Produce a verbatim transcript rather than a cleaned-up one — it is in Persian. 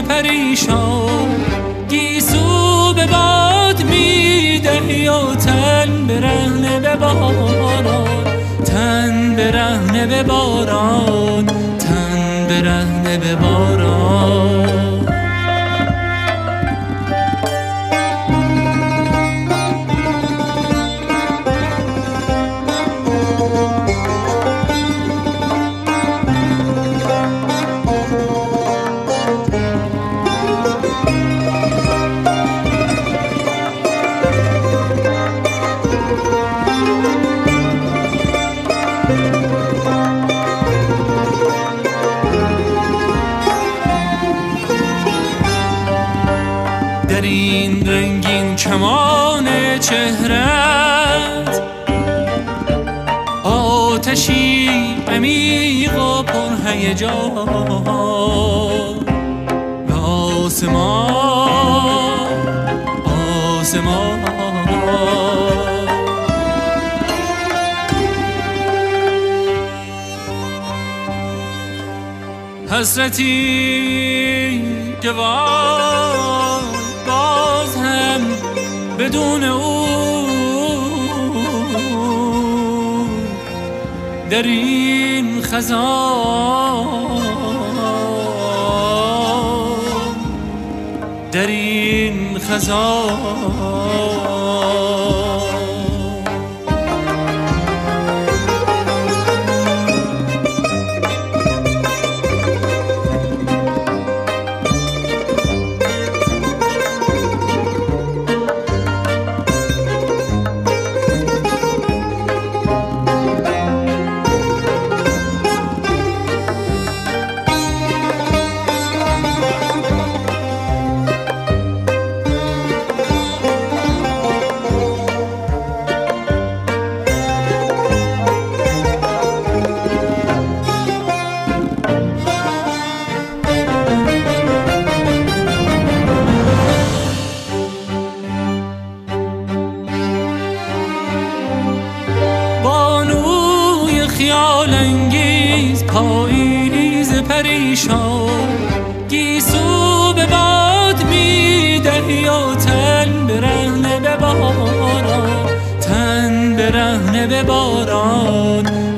پریشان، گیسو به باد میدهی و تن برهنه به باران، تن برهنه به باران، تن برهنه به باران. در این رنگین کمان چهرت آتشی عمیق و پرهیجان، و آسمان آسمان حسرتی که باز هم بدون او در این خزان، در این خزان. خیال انگیز پاییز پریشان، گیسو به باد میدهی و تن برهنه به باران، تن برهنه به باران،